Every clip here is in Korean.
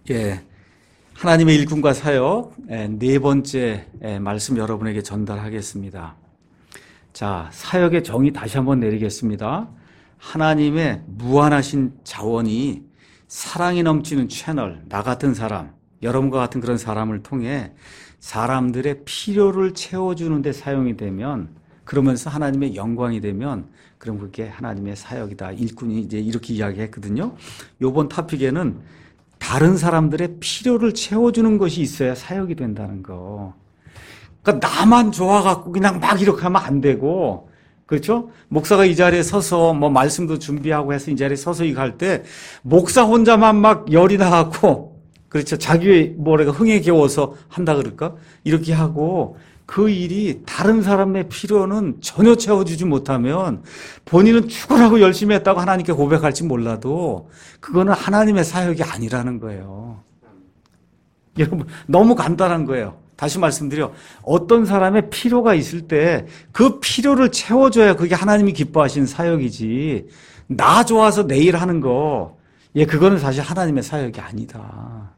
예, 하나님의 일꾼과 사역 네 번째 말씀 여러분에게 전달하겠습니다. 자, 사역의 정의 다시 한번 내리겠습니다. 하나님의 무한하신 자원이 사랑이 넘치는 채널, 나 같은 사람, 여러분과 같은 그런 사람을 통해 사람들의 필요를 채워주는 데 사용이 되면, 그러면서 하나님의 영광이 되면, 그럼 그게 하나님의 사역이다. 일꾼이 이제 이렇게 이야기했거든요. 요번 토픽에는 다른 사람들의 필요를 채워주는 것이 있어야 사역이 된다는 거. 그러니까 나만 좋아갖고 그냥 막 이렇게 하면 안 되고, 그렇죠? 목사가 이 자리에 서서 뭐 말씀도 준비하고 해서 이 자리에 서서 이거 할 때, 목사 혼자만 막 열이 나갖고, 그렇죠? 자기의 뭐랄까 흥에 겨워서 한다 그럴까? 이렇게 하고, 그 일이 다른 사람의 필요는 전혀 채워주지 못하면 본인은 죽으라고 열심히 했다고 하나님께 고백할지 몰라도 그거는 하나님의 사역이 아니라는 거예요. 여러분, 너무 간단한 거예요. 다시 말씀드려. 어떤 사람의 필요가 있을 때 그 필요를 채워줘야 그게 하나님이 기뻐하시는 사역이지. 나 좋아서 내 일 하는 거, 그거는 사실 하나님의 사역이 아니다.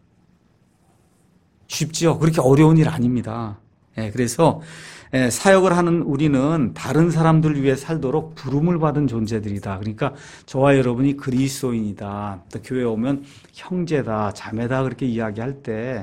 쉽지요? 그렇게 어려운 일 아닙니다. 그래서 사역을 하는 우리는 다른 사람들 위해 살도록 부름을 받은 존재들이다. 그러니까 저와 여러분이 그리스도인이다. 또 교회에 오면 형제다, 자매다 그렇게 이야기할 때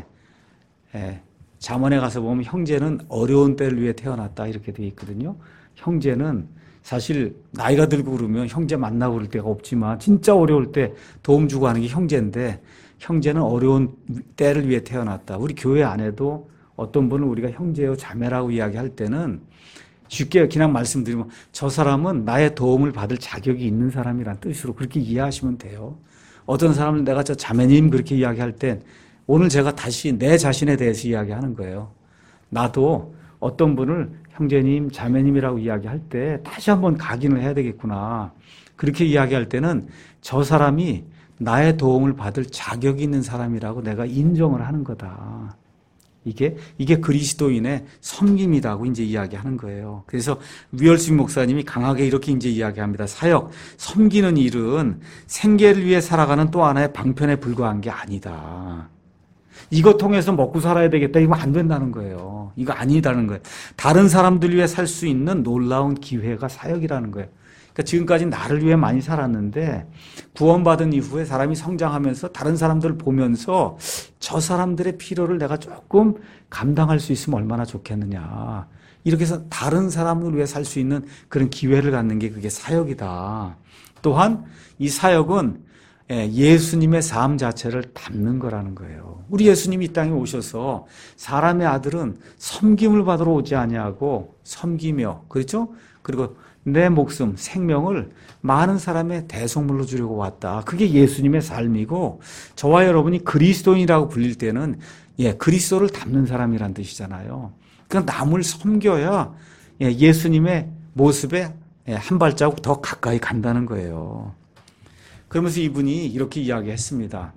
잠언에 가서 보면 형제는 어려운 때를 위해 태어났다 이렇게 되어 있거든요. 형제는 사실 나이가 들고 그러면 형제 만나고 그럴 때가 없지만 진짜 어려울 때 도움 주고 하는 게 형제인데, 형제는 어려운 때를 위해 태어났다. 우리 교회 안에도 어떤 분은 우리가 형제요 자매라고 이야기할 때는 쉽게 그냥 말씀드리면 저 사람은 나의 도움을 받을 자격이 있는 사람이란 뜻으로 그렇게 이해하시면 돼요. 어떤 사람은 내가 저 자매님 그렇게 이야기할 땐 오늘 제가 다시 내 자신에 대해서 이야기하는 거예요. 나도 어떤 분을 형제님, 자매님이라고 이야기할 때 다시 한번 각인을 해야 되겠구나. 그렇게 이야기할 때는 저 사람이 나의 도움을 받을 자격이 있는 사람이라고 내가 인정을 하는 거다. 이게 그리스도인의 섬김이라고 이제 이야기하는 거예요. 그래서 위얼스민 목사님이 강하게 이렇게 이제 이야기합니다. 사역, 섬기는 일은 생계를 위해 살아가는 또 하나의 방편에 불과한 게 아니다. 이거 통해서 먹고 살아야 되겠다. 이거 안 된다는 거예요. 이거 아니다는 거예요. 다른 사람들 위해 살 수 있는 놀라운 기회가 사역이라는 거예요. 그러니까 지금까지 나를 위해 많이 살았는데 구원받은 이후에 사람이 성장하면서 다른 사람들을 보면서 저 사람들의 필요를 내가 조금 감당할 수 있으면 얼마나 좋겠느냐. 이렇게 해서 다른 사람을 위해 살 수 있는 그런 기회를 갖는 게 그게 사역이다. 또한 이 사역은 예수님의 삶 자체를 담는 거라는 거예요. 우리 예수님이 이 땅에 오셔서 사람의 아들은 섬김을 받으러 오지 아니하고 섬기며, 그렇죠? 그리고 내 목숨, 생명을 많은 사람의 대속물로 주려고 왔다. 그게 예수님의 삶이고, 저와 여러분이 그리스도인이라고 불릴 때는 그리스도를 닮는 사람이란 뜻이잖아요. 그러니까 남을 섬겨야 예수님의 모습에 한 발자국 더 가까이 간다는 거예요. 그러면서 이분이 이렇게 이야기했습니다.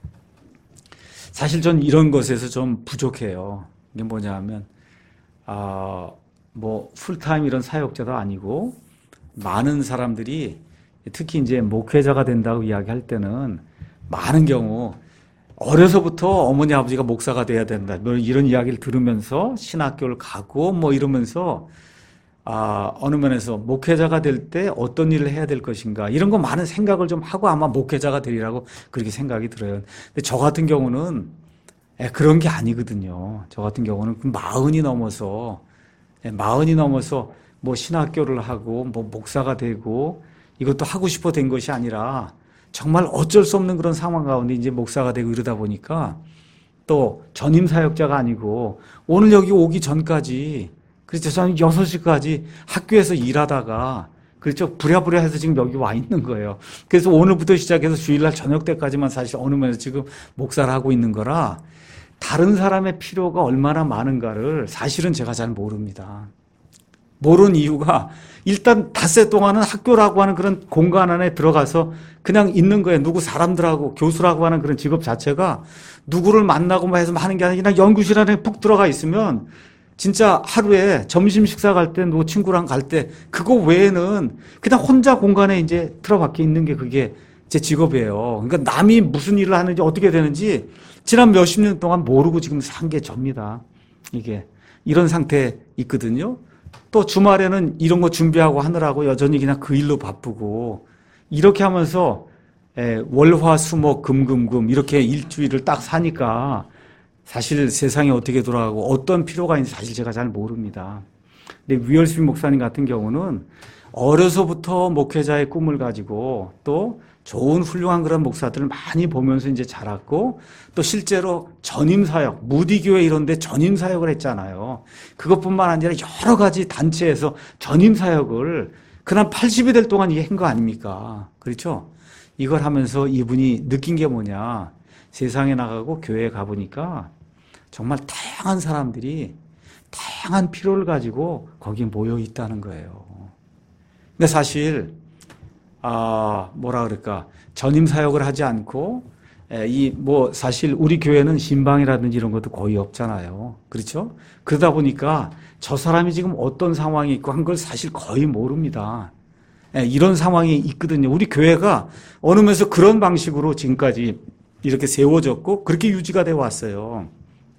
사실 전 이런 것에서 좀 부족해요. 이게 뭐냐 하면 풀타임 이런 사역자도 아니고, 많은 사람들이 특히 이제 목회자가 된다고 이야기할 때는 많은 경우 어려서부터 어머니 아버지가 목사가 돼야 된다, 뭐 이런 이야기를 들으면서 신학교를 가고 뭐 이러면서 어느 면에서 목회자가 될 때 어떤 일을 해야 될 것인가 이런 거 많은 생각을 좀 하고 아마 목회자가 되리라고 그렇게 생각이 들어요. 근데 저 같은 경우는 그런 게 아니거든요. 저 같은 경우는 마흔이 넘어서 뭐 신학교를 하고 뭐 목사가 되고 이것도 하고 싶어 된 것이 아니라 정말 어쩔 수 없는 그런 상황 가운데 이제 목사가 되고 이러다 보니까, 또 전임 사역자가 아니고 오늘 여기 오기 전까지, 그렇죠, 저는 6시까지 학교에서 일하다가, 그렇죠, 부랴부랴 해서 지금 여기 와 있는 거예요. 그래서 오늘부터 시작해서 주일날 저녁 때까지만 사실 어느 면에서 지금 목사를 하고 있는 거라 다른 사람의 필요가 얼마나 많은가를 사실은 제가 잘 모릅니다. 모르는 이유가 일단 닷새 동안은 학교라고 하는 그런 공간 안에 들어가서 그냥 있는 거예요. 누구 사람들하고, 교수라고 하는 그런 직업 자체가 누구를 만나고 뭐 해서 하는 게 아니라 그냥 연구실 안에 푹 들어가 있으면 진짜 하루에 점심 식사 갈 때, 누구 친구랑 갈 때, 그거 외에는 그냥 혼자 공간에 이제 틀어박혀 있는 게 그게 제 직업이에요. 그러니까 남이 무슨 일을 하는지 어떻게 되는지 지난 몇십 년 동안 모르고 지금 산 게 접니다. 이게 이런 상태에 있거든요. 또 주말에는 이런 거 준비하고 하느라고 여전히 그냥 그 일로 바쁘고 이렇게 하면서 월화수목 금금금 이렇게 일주일을 딱 사니까 사실 세상이 어떻게 돌아가고 어떤 필요가 있는지 사실 제가 잘 모릅니다. 근데 위얼스비 목사님 같은 경우는 어려서부터 목회자의 꿈을 가지고 또 좋은 훌륭한 그런 목사들을 많이 보면서 이제 자랐고 또 실제로 전임사역, 무디교회 이런 데 전임사역을 했잖아요. 그것뿐만 아니라 여러 가지 단체에서 전임사역을 그냥 80이 될 동안 이게 한 거 아닙니까? 그렇죠? 이걸 하면서 이분이 느낀 게 뭐냐. 세상에 나가고 교회에 가보니까 정말 다양한 사람들이 다양한 필요를 가지고 거기에 모여 있다는 거예요. 근데 사실 뭐라 그럴까, 전임 사역을 하지 않고, 사실 우리 교회는 신방이라든지 이런 것도 거의 없잖아요. 그렇죠? 그러다 보니까 저 사람이 지금 어떤 상황이 있고 한 걸 사실 거의 모릅니다. 이런 상황이 있거든요. 우리 교회가 어느 면에서 그런 방식으로 지금까지 이렇게 세워졌고, 그렇게 유지가 되어 왔어요.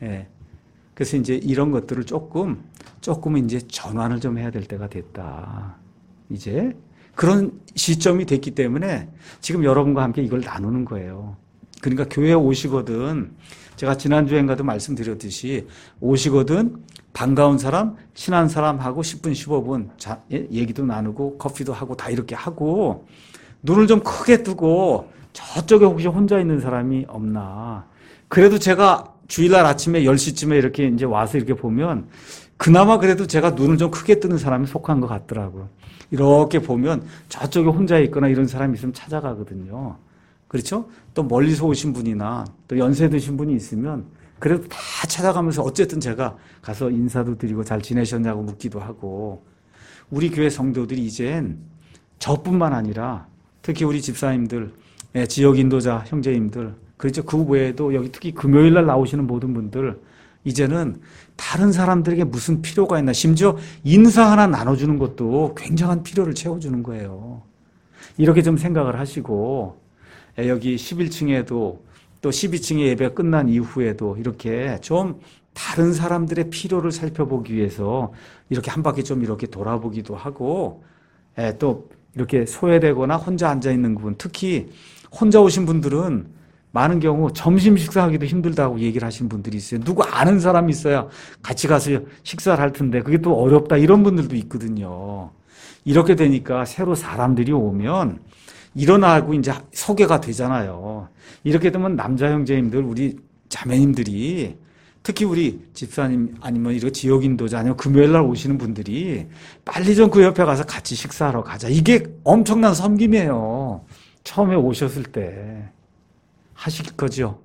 그래서 이제 이런 것들을 조금 이제 전환을 좀 해야 될 때가 됐다. 이제. 그런 시점이 됐기 때문에 지금 여러분과 함께 이걸 나누는 거예요. 그러니까 교회에 오시거든, 제가 지난주엔가도 말씀드렸듯이 오시거든 반가운 사람, 친한 사람하고 10분, 15분 얘기도 나누고 커피도 하고 다 이렇게 하고 눈을 좀 크게 뜨고 저쪽에 혹시 혼자 있는 사람이 없나. 그래도 제가 주일날 아침에 10시쯤에 이렇게 이제 와서 이렇게 보면 그나마 그래도 제가 눈을 좀 크게 뜨는 사람이 속한 것 같더라고요. 이렇게 보면 저쪽에 혼자 있거나 이런 사람이 있으면 찾아가거든요. 그렇죠? 또 멀리서 오신 분이나 또 연세 드신 분이 있으면 그래도 다 찾아가면서 어쨌든 제가 가서 인사도 드리고 잘 지내셨냐고 묻기도 하고. 우리 교회 성도들이 이젠 저뿐만 아니라 특히 우리 집사님들, 지역 인도자 형제님들, 그렇죠? 그 외에도 여기 특히 금요일 날 나오시는 모든 분들 이제는 다른 사람들에게 무슨 필요가 있나, 심지어 인사 하나 나눠주는 것도 굉장한 필요를 채워주는 거예요. 이렇게 좀 생각을 하시고 여기 11층에도 또 12층의 예배가 끝난 이후에도 이렇게 좀 다른 사람들의 필요를 살펴보기 위해서 이렇게 한 바퀴 좀 이렇게 돌아보기도 하고, 또 이렇게 소외되거나 혼자 앉아있는 부분, 특히 혼자 오신 분들은 많은 경우 점심 식사하기도 힘들다고 얘기를 하시는 분들이 있어요. 누구 아는 사람이 있어야 같이 가서 식사를 할 텐데 그게 또 어렵다, 이런 분들도 있거든요. 이렇게 되니까 새로 사람들이 오면 일어나고 이제 소개가 되잖아요. 이렇게 되면 남자 형제님들, 우리 자매님들이, 특히 우리 집사님 아니면 이런 지역 인도자 아니면 금요일 날 오시는 분들이 빨리 좀 그 옆에 가서 같이 식사하러 가자. 이게 엄청난 섬김이에요. 처음에 오셨을 때. 하실 거죠?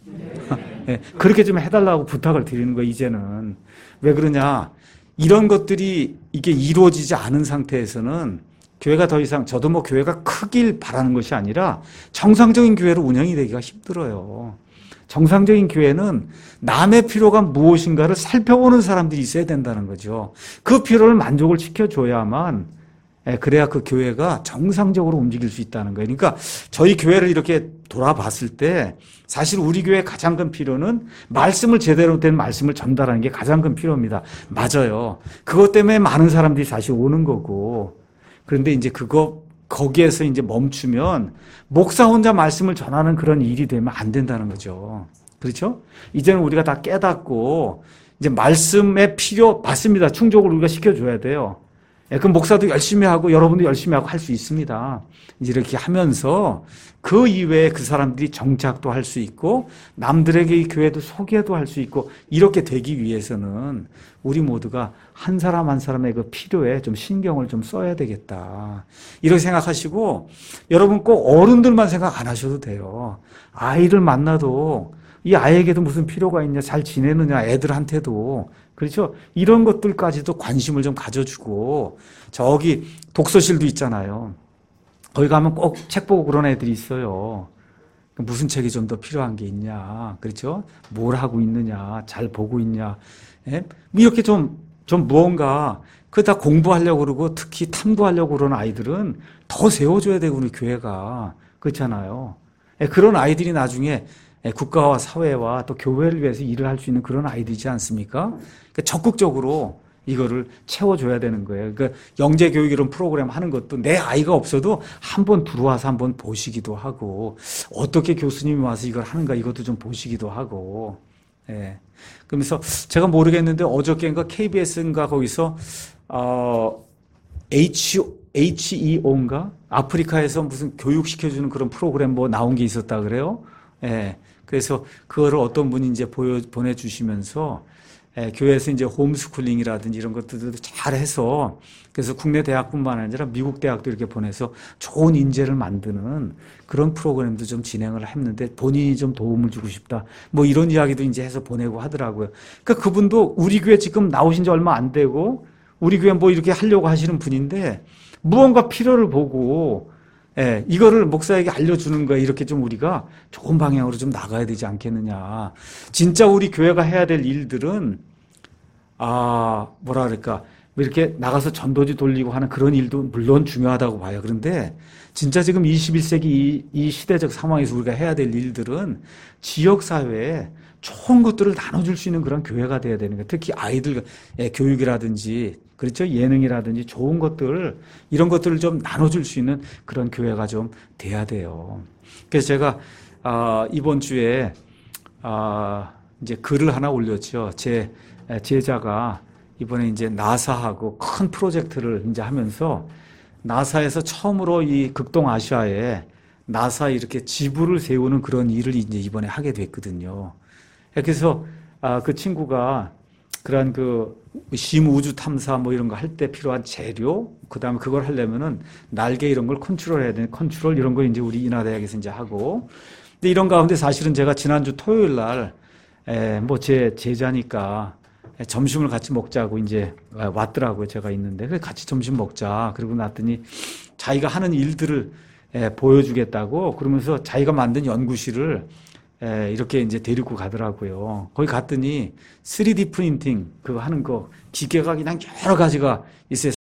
네, 그렇게 좀 해달라고 부탁을 드리는 거예요, 이제는. 왜 그러냐. 이런 것들이 이게 이루어지지 않은 상태에서는 교회가 더 이상, 저도 뭐 교회가 크길 바라는 것이 아니라 정상적인 교회로 운영이 되기가 힘들어요. 정상적인 교회는 남의 필요가 무엇인가를 살펴보는 사람들이 있어야 된다는 거죠. 그 필요를 만족을 시켜줘야만, 그래야 그 교회가 정상적으로 움직일 수 있다는 거예요. 그러니까 저희 교회를 이렇게 돌아봤을 때 사실 우리 교회의 가장 큰 필요는 말씀을, 제대로 된 말씀을 전달하는 게 가장 큰 필요입니다. 맞아요. 그것 때문에 많은 사람들이 사실 오는 거고. 그런데 이제 거기에서 이제 멈추면 목사 혼자 말씀을 전하는 그런 일이 되면 안 된다는 거죠. 그렇죠? 이제는 우리가 다 깨닫고 이제 말씀의 필요 맞습니다. 충족을 우리가 시켜줘야 돼요. 그럼 목사도 열심히 하고 여러분도 열심히 하고 할 수 있습니다. 이제 이렇게 하면서 그 이외에 그 사람들이 정착도 할 수 있고 남들에게 이 교회도 소개도 할 수 있고, 이렇게 되기 위해서는 우리 모두가 한 사람 한 사람의 그 필요에 좀 신경을 좀 써야 되겠다. 이렇게 생각하시고, 여러분 꼭 어른들만 생각 안 하셔도 돼요. 아이를 만나도 이 아이에게도 무슨 필요가 있냐, 잘 지내느냐, 애들한테도. 그렇죠? 이런 것들까지도 관심을 좀 가져주고, 저기 독서실도 있잖아요. 거기 가면 꼭 책 보고 그런 애들이 있어요. 무슨 책이 좀 더 필요한 게 있냐, 그렇죠? 뭘 하고 있느냐, 잘 보고 있냐, 이렇게 좀 무언가, 그거 다 공부하려고 그러고 특히 탐구하려고 그러는 아이들은 더 세워줘야 되고, 우리 교회가. 그렇잖아요. 그런 아이들이 나중에 국가와 사회와 또 교회를 위해서 일을 할 수 있는 그런 아이들이지 않습니까? 그러니까 적극적으로 이거를 채워줘야 되는 거예요. 그러니까 영재교육 이런 프로그램 하는 것도 내 아이가 없어도 한번 들어와서 한번 보시기도 하고 어떻게 교수님이 와서 이걸 하는가 이것도 좀 보시기도 하고 예. 그러면서 제가 모르겠는데 어저께인가 KBS인가 거기서 HEO인가 아프리카에서 무슨 교육시켜주는 그런 프로그램 뭐 나온 게 있었다 그래요. 예. 그래서 그거를 어떤 분이 이제 보내주시면서 교회에서 이제 홈스쿨링이라든지 이런 것들도 잘 해서 그래서 국내 대학뿐만 아니라 미국 대학도 이렇게 보내서 좋은 인재를 만드는 그런 프로그램도 좀 진행을 했는데 본인이 좀 도움을 주고 싶다. 뭐 이런 이야기도 이제 해서 보내고 하더라고요. 그러니까 그분도 우리 교회 지금 나오신 지 얼마 안 되고 우리 교회 뭐 이렇게 하려고 하시는 분인데 무언가 필요를 보고 이거를 목사에게 알려주는 거야. 이렇게 좀 우리가 좋은 방향으로 좀 나가야 되지 않겠느냐. 진짜 우리 교회가 해야 될 일들은, 뭐라 그럴까. 뭐 이렇게 나가서 전도지 돌리고 하는 그런 일도 물론 중요하다고 봐요. 그런데 진짜 지금 21세기 이 시대적 상황에서 우리가 해야 될 일들은 지역사회에 좋은 것들을 나눠줄 수 있는 그런 교회가 돼야 되는 거예요. 특히 아이들 교육이라든지 그렇죠? 예능이라든지 좋은 것들, 이런 것들을 좀 나눠줄 수 있는 그런 교회가 좀 돼야 돼요. 그래서 제가, 이번 주에, 이제 글을 하나 올렸죠. 제 제자가 이번에 이제 나사하고 큰 프로젝트를 이제 하면서 나사에서 처음으로 이 극동아시아에 나사 이렇게 지부를 세우는 그런 일을 이제 이번에 하게 됐거든요. 그래서, 그 친구가 그러한 그 심 우주 탐사 뭐 이런 거 할 때 필요한 재료, 그 다음에 그걸 하려면은 날개 이런 걸 컨트롤 해야 되는 컨트롤 이런 거 이제 우리 인하대학에서 이제 하고. 근데 이런 가운데 사실은 제가 지난주 토요일 날, 뭐 제 제자니까 점심을 같이 먹자고 이제 왔더라고요. 제가 있는데. 그래서 같이 점심 먹자. 그러고 났더니 자기가 하는 일들을 보여주겠다고 그러면서 자기가 만든 연구실을 이렇게 이제 데리고 가더라고요. 거기 갔더니 3D 프린팅 그거 하는 거 기계가 그냥 여러 가지가 있어요.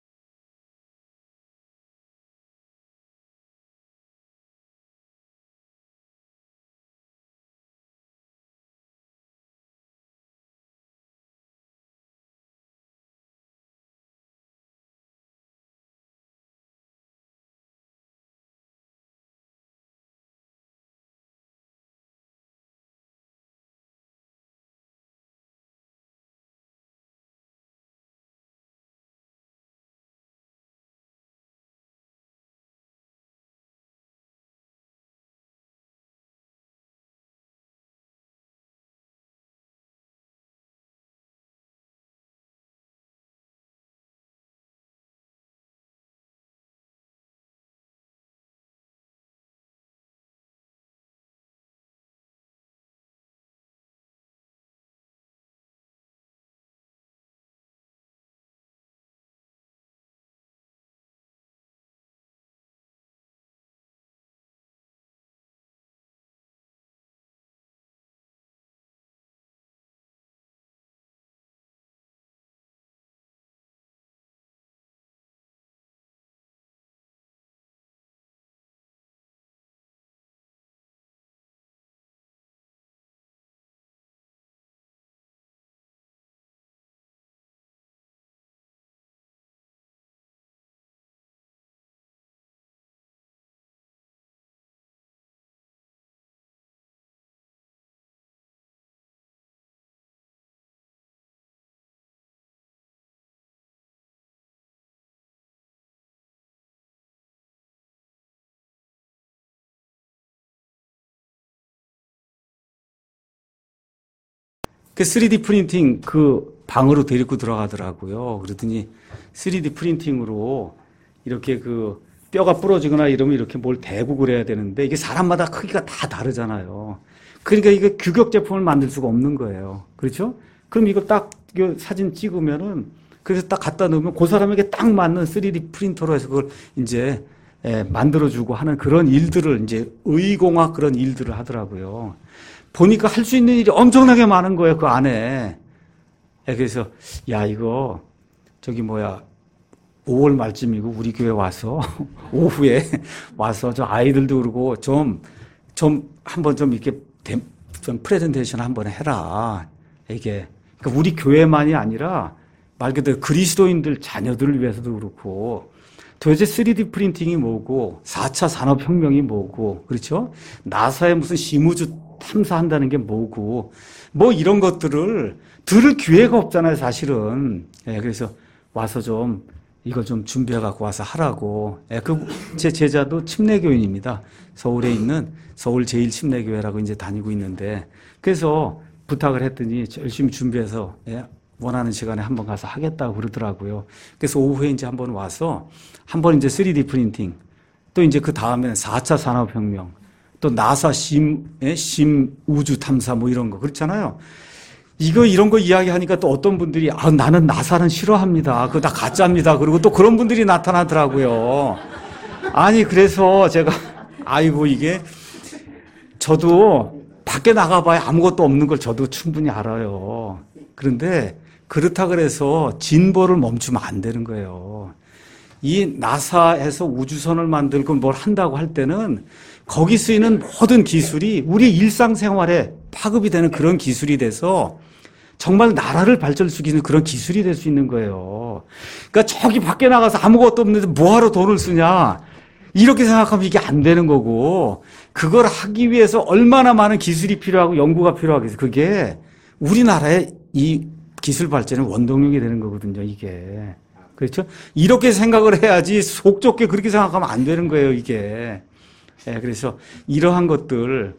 그 3D 프린팅 그 방으로 데리고 들어가더라고요. 그러더니 3D 프린팅으로 이렇게 그 뼈가 부러지거나 이러면 이렇게 뭘 대고 그래야 되는데 이게 사람마다 크기가 다 다르잖아요. 그러니까 이게 규격 제품을 만들 수가 없는 거예요. 그렇죠? 그럼 이거 딱 이거 사진 찍으면은 그래서 딱 갖다 놓으면 그 사람에게 딱 맞는 3D 프린터로 해서 그걸 이제 만들어주고 하는 그런 일들을 이제 의공학 그런 일들을 하더라고요. 보니까 할 수 있는 일이 엄청나게 많은 거예요, 그 안에. 그래서, 야, 이거, 저기 뭐야, 5월 말쯤이고 우리 교회 와서 오후에 와서 저 아이들도 그러고 좀 한번 좀 이렇게 좀 프레젠테이션 한번 해라. 이게 그러니까 우리 교회만이 아니라 말 그대로 그리스도인들 자녀들을 위해서도 그렇고 도대체 3D 프린팅이 뭐고 4차 산업혁명이 뭐고 그렇죠? 나사에 무슨 심우주 탐사한다는 게 뭐고 뭐 이런 것들을 들을 기회가 없잖아요, 사실은. 예, 그래서 와서 좀 이걸 좀 준비해 갖고 와서 하라고. 예, 제 제자도 침례교인입니다. 서울에 있는 서울 제1침례교회라고 이제 다니고 있는데 그래서 부탁을 했더니 열심히 준비해서 예, 원하는 시간에 한번 가서 하겠다고 그러더라고요. 그래서 오후에 이제 한번 와서 한번 이제 3D 프린팅 또 이제 그 다음에는 4차 산업혁명 또 나사 심 우주 탐사 뭐 이런 거 그렇잖아요. 이런 거 이야기하니까 또 어떤 분들이 나는 나사는 싫어합니다. 그거 다 가짜입니다. 그리고 또 그런 분들이 나타나더라고요. 아니 그래서 제가 아이고 이게 저도 밖에 나가봐야 아무것도 없는 걸 저도 충분히 알아요. 그런데 그렇다 그래서 진보를 멈추면 안 되는 거예요. 이 나사에서 우주선을 만들고 뭘 한다고 할 때는 거기 쓰이는 모든 기술이 우리 일상생활에 파급이 되는 그런 기술이 돼서 정말 나라를 발전시키는 그런 기술이 될 수 있는 거예요. 그러니까 저기 밖에 나가서 아무것도 없는데 뭐하러 돈을 쓰냐. 이렇게 생각하면 이게 안 되는 거고 그걸 하기 위해서 얼마나 많은 기술이 필요하고 연구가 필요하겠어요. 그게 우리나라의 이 기술 발전의 원동력이 되는 거거든요, 이게. 그렇죠? 이렇게 생각을 해야지 속 좁게 그렇게 생각하면 안 되는 거예요, 이게. 예, 그래서 이러한 것들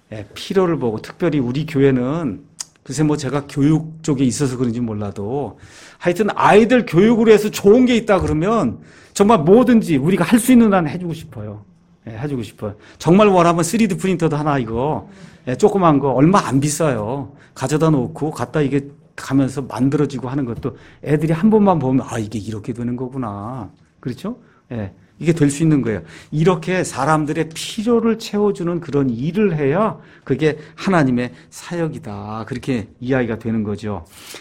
필요를 보고 특별히 우리 교회는 글쎄 뭐 제가 교육 쪽에 있어서 그런지 몰라도 하여튼 아이들 교육을 해서 좋은 게 있다 그러면 정말 뭐든지 우리가 할 수 있는 한 해주고 싶어요. 예, 해주고 싶어요. 정말 원하면 3D 프린터도 하나 이거 조그만 거 얼마 안 비싸요. 가져다 놓고 갖다 이게 가면서 만들어지고 하는 것도 애들이 한 번만 보면 이게 이렇게 되는 거구나. 그렇죠? 예. 이게 될 수 있는 거예요. 이렇게 사람들의 필요를 채워주는 그런 일을 해야 그게 하나님의 사역이다. 그렇게 이야기가 되는 거죠.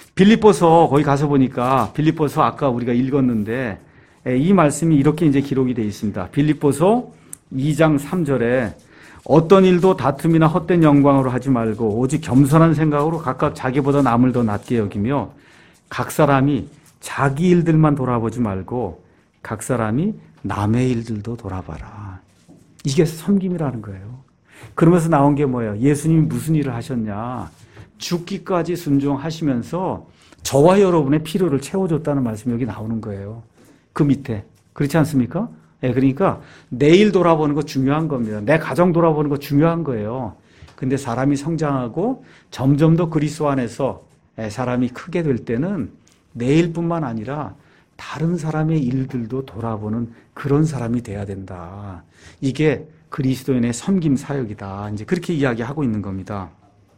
빌립보서 거기 가서 보니까 빌립보서 아까 우리가 읽었는데 이 말씀이 이렇게 이제 기록이 되어 있습니다. 빌립보서 2장 3절에 어떤 일도 다툼이나 헛된 영광으로 하지 말고 오직 겸손한 생각으로 각각 자기보다 남을 더 낮게 여기며 각 사람이 자기 일들만 돌아보지 말고 각 사람이 남의 일들도 돌아봐라. 이게 섬김이라는 거예요. 그러면서 나온 게 뭐예요? 예수님이 무슨 일을 하셨냐? 죽기까지 순종하시면서 저와 여러분의 필요를 채워줬다는 말씀이 여기 나오는 거예요. 그 밑에. 그렇지 않습니까? 예, 그러니까 내일 돌아보는 거 중요한 겁니다. 내 가정 돌아보는 거 중요한 거예요. 근데 사람이 성장하고 점점 더 그리스도 안에서 사람이 크게 될 때는 내일뿐만 아니라 다른 사람의 일들도 돌아보는 그런 사람이 돼야 된다. 이게 그리스도인의 섬김 사역이다. 이제 그렇게 이야기하고 있는 겁니다.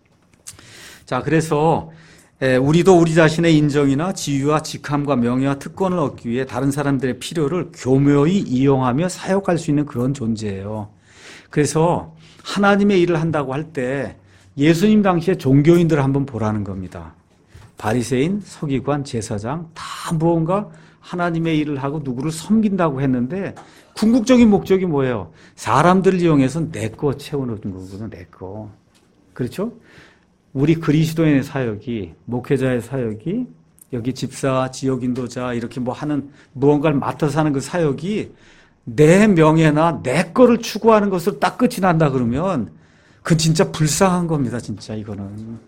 자, 그래서 우리도 우리 자신의 인정이나 지위와 직함과 명예와 특권을 얻기 위해 다른 사람들의 필요를 교묘히 이용하며 사역할 수 있는 그런 존재예요. 그래서 하나님의 일을 한다고 할 때 예수님 당시에 종교인들을 한번 보라는 겁니다. 바리새인, 서기관, 제사장 다 무언가 하나님의 일을 하고 누구를 섬긴다고 했는데 궁극적인 목적이 뭐예요? 사람들을 이용해서 내 거 채워놓는 거거든요. 내 거. 그렇죠? 우리 그리스도인의 사역이, 목회자의 사역이, 여기 집사, 지역인도자 이렇게 뭐 하는 무언가를 맡아서 하는 그 사역이 내 명예나 내 거를 추구하는 것으로 딱 끝이 난다 그러면 그건 진짜 불쌍한 겁니다. 진짜 이거는.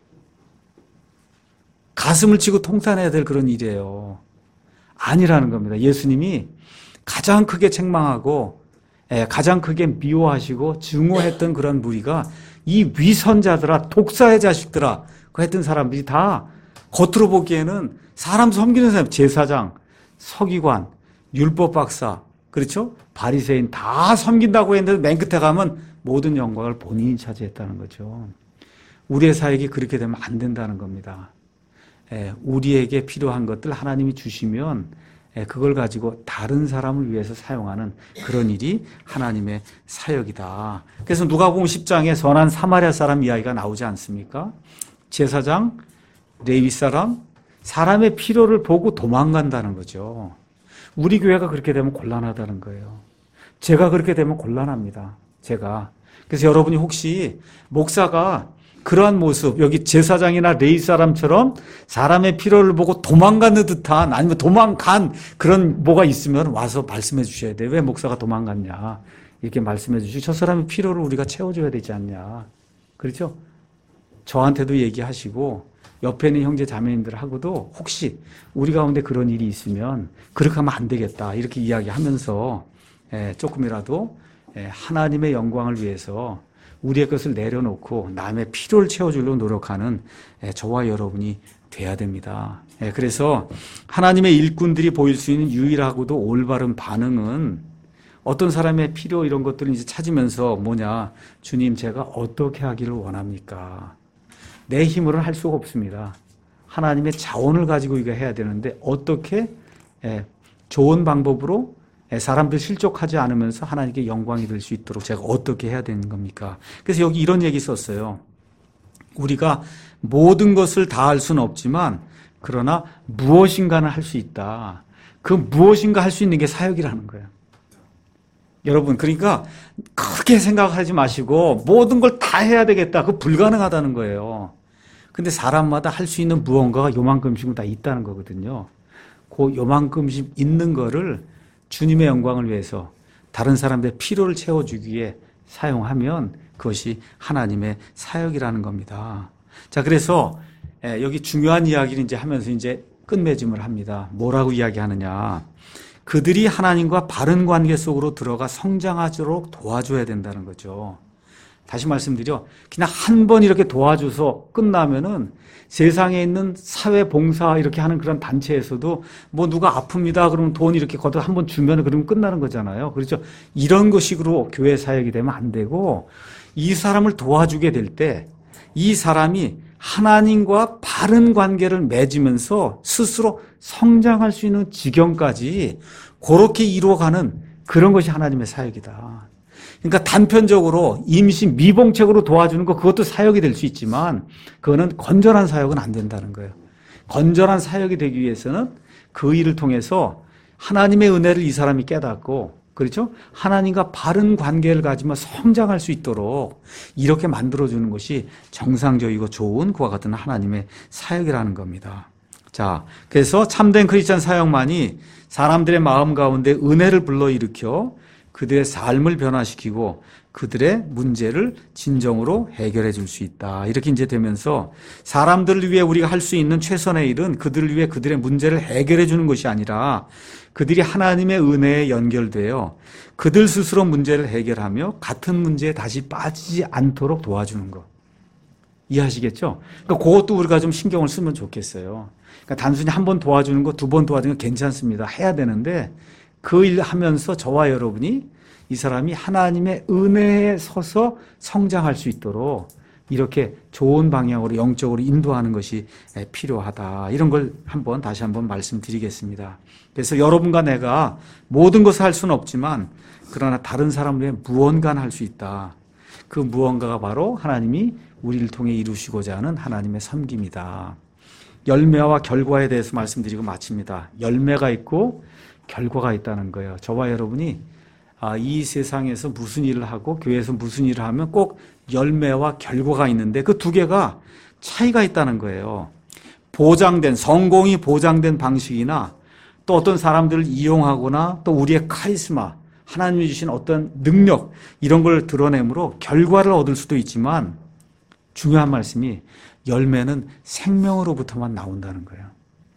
가슴을 치고 통탄해야 될 그런 일이에요. 아니라는 겁니다. 예수님이 가장 크게 책망하고 가장 크게 미워하시고 증오했던 그런 무리가 이 위선자들아, 독사의 자식들아 그 했던 사람들이 다 겉으로 보기에는 사람 섬기는 사람, 제사장, 서기관, 율법 박사, 그렇죠? 바리새인 다 섬긴다고 했는데 맨 끝에 가면 모든 영광을 본인이 차지했다는 거죠. 우리의 사역이 그렇게 되면 안 된다는 겁니다. 우리에게 필요한 것들 하나님이 주시면 그걸 가지고 다른 사람을 위해서 사용하는 그런 일이 하나님의 사역이다. 그래서 누가복음 10장에 선한 사마리아 사람 이야기가 나오지 않습니까? 제사장, 레위 사람, 사람의 필요를 보고 도망간다는 거죠. 우리 교회가 그렇게 되면 곤란하다는 거예요. 제가 그렇게 되면 곤란합니다. 제가. 그래서 여러분이 혹시 목사가 그러한 모습, 여기 제사장이나 레위 사람처럼 사람의 필요를 보고 도망가는 듯한, 아니면 도망간 그런 뭐가 있으면 와서 말씀해 주셔야 돼요. 왜 목사가 도망갔냐. 이렇게 말씀해 주시고, 저 사람의 필요를 우리가 채워줘야 되지 않냐. 그렇죠? 저한테도 얘기하시고, 옆에 있는 형제 자매님들하고도 혹시 우리 가운데 그런 일이 있으면 그렇게 하면 안 되겠다. 이렇게 이야기하면서 조금이라도 하나님의 영광을 위해서 우리의 것을 내려놓고 남의 필요를 채워주려고 노력하는 저와 여러분이 돼야 됩니다. 그래서 하나님의 일꾼들이 보일 수 있는 유일하고도 올바른 반응은 어떤 사람의 필요 이런 것들을 이제 찾으면서 뭐냐, 주님 제가 어떻게 하기를 원합니까? 내 힘으로는 할 수가 없습니다. 하나님의 자원을 가지고 이거 해야 되는데 어떻게 좋은 방법으로 사람들 실족하지 않으면서 하나님께 영광이 될 수 있도록 제가 어떻게 해야 되는 겁니까? 그래서 여기 이런 얘기 썼어요. 우리가 모든 것을 다 할 수는 없지만 그러나 무엇인가는 할 수 있다. 그 무엇인가 할 수 있는 게 사역이라는 거예요. 여러분, 그러니까 크게 생각하지 마시고 모든 걸 다 해야 되겠다. 그거 불가능하다는 거예요. 근데 사람마다 할 수 있는 무언가가 요만큼씩은 다 있다는 거거든요. 그 요만큼씩 있는 거를 주님의 영광을 위해서 다른 사람들의 필요를 채워주기 위해 사용하면 그것이 하나님의 사역이라는 겁니다. 자, 그래서 여기 중요한 이야기를 이제 하면서 이제 끝맺음을 합니다. 뭐라고 이야기하느냐. 그들이 하나님과 바른 관계 속으로 들어가 성장하도록 도와줘야 된다는 거죠. 다시 말씀드려, 그냥 한 번 이렇게 도와줘서 끝나면은 세상에 있는 사회 봉사 이렇게 하는 그런 단체에서도 뭐 누가 아픕니다 그러면 돈 이렇게 걷어 한 번 주면 그러면 끝나는 거잖아요. 그렇죠? 이런 것식으로 교회 사역이 되면 안 되고, 이 사람을 도와주게 될 때 이 사람이 하나님과 바른 관계를 맺으면서 스스로 성장할 수 있는 지경까지 그렇게 이루어가는 그런 것이 하나님의 사역이다. 그러니까 단편적으로 임시 미봉책으로 도와주는 거, 그것도 사역이 될 수 있지만 그거는 건전한 사역은 안 된다는 거예요. 건전한 사역이 되기 위해서는 그 일을 통해서 하나님의 은혜를 이 사람이 깨닫고, 그렇죠? 하나님과 바른 관계를 가지며 성장할 수 있도록 이렇게 만들어주는 것이 정상적이고 좋은 그와 같은 하나님의 사역이라는 겁니다. 자, 그래서 참된 크리스찬 사역만이 사람들의 마음 가운데 은혜를 불러일으켜 그들의 삶을 변화시키고 그들의 문제를 진정으로 해결해 줄 수 있다. 이렇게 이제 되면서 사람들을 위해 우리가 할 수 있는 최선의 일은 그들을 위해 그들의 문제를 해결해 주는 것이 아니라 그들이 하나님의 은혜에 연결되어 그들 스스로 문제를 해결하며 같은 문제에 다시 빠지지 않도록 도와주는 것. 이해하시겠죠? 그러니까 그것도 우리가 좀 신경을 쓰면 좋겠어요. 그러니까 단순히 한 번 도와주는 거, 두 번 도와주는 거 괜찮습니다. 해야 되는데 그 일 하면서 저와 여러분이 이 사람이 하나님의 은혜에 서서 성장할 수 있도록 이렇게 좋은 방향으로 영적으로 인도하는 것이 필요하다. 이런 걸 다시 한번 말씀드리겠습니다. 그래서 여러분과 내가 모든 것을 할 수는 없지만 그러나 다른 사람을 위해 무언가는 할 수 있다. 그 무언가가 바로 하나님이 우리를 통해 이루시고자 하는 하나님의 섬김이다. 열매와 결과에 대해서 말씀드리고 마칩니다. 열매가 있고 결과가 있다는 거예요. 저와 여러분이 이 세상에서 무슨 일을 하고 교회에서 무슨 일을 하면 꼭 열매와 결과가 있는데 그 두 개가 차이가 있다는 거예요. 성공이 보장된 방식이나 또 어떤 사람들을 이용하거나 또 우리의 카리스마, 하나님이 주신 어떤 능력 이런 걸 드러내므로 결과를 얻을 수도 있지만 중요한 말씀이 열매는 생명으로부터만 나온다는 거예요.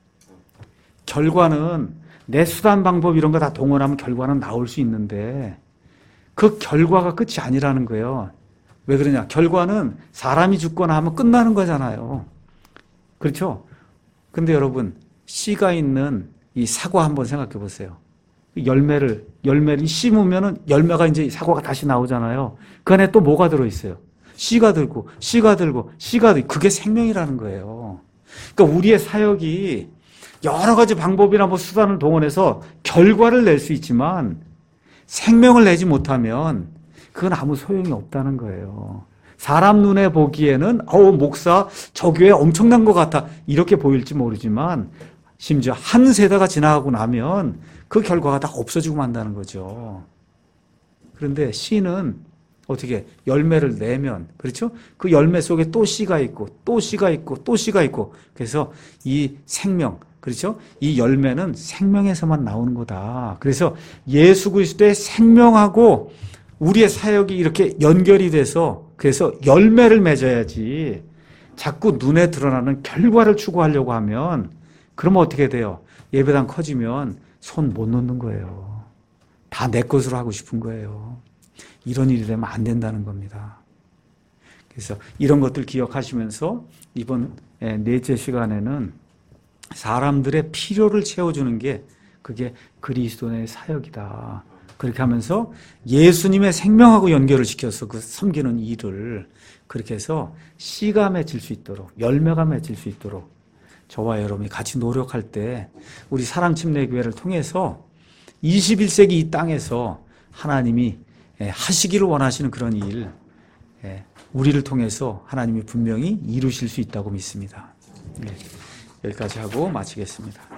결과는 내 수단 방법 이런 거 다 동원하면 결과는 나올 수 있는데 그 결과가 끝이 아니라는 거예요. 왜 그러냐? 결과는 사람이 죽거나 하면 끝나는 거잖아요. 그렇죠? 근데 여러분, 씨가 있는 이 사과 한번 생각해 보세요. 열매를 심으면은 열매가 이제 사과가 다시 나오잖아요. 그 안에 또 뭐가 들어있어요? 씨가 들고 그게 생명이라는 거예요. 그러니까 우리의 사역이 여러 가지 방법이나 수단을 동원해서 결과를 낼 수 있지만 생명을 내지 못하면 그건 아무 소용이 없다는 거예요. 사람 눈에 보기에는 목사 저 교회 엄청난 것 같아 이렇게 보일지 모르지만 심지어 한 세대가 지나가고 나면 그 결과가 다 없어지고 만다는 거죠. 그런데 씨는 어떻게 열매를 내면, 그렇죠? 그 열매 속에 또 씨가 있고 또 씨가 있고 또 씨가 있고, 그래서 이 생명, 그렇죠? 이 열매는 생명에서만 나오는 거다. 그래서 예수 그리스도의 생명하고 우리의 사역이 이렇게 연결이 돼서, 그래서 열매를 맺어야지 자꾸 눈에 드러나는 결과를 추구하려고 하면, 그러면 어떻게 돼요? 예배당 커지면 손 못 놓는 거예요. 다 내 것으로 하고 싶은 거예요. 이런 일이 되면 안 된다는 겁니다. 그래서 이런 것들 기억하시면서 이번 넷째 시간에는 사람들의 필요를 채워주는 게 그게 그리스도의 사역이다. 그렇게 하면서 예수님의 생명하고 연결을 시켜서 그 섬기는 일을 그렇게 해서 씨가 맺힐 수 있도록, 열매가 맺힐 수 있도록 저와 여러분이 같이 노력할 때 우리 사랑침례교회를 통해서 21세기 이 땅에서 하나님이 하시기를 원하시는 그런 일, 우리를 통해서 하나님이 분명히 이루실 수 있다고 믿습니다. 여기까지 하고 마치겠습니다.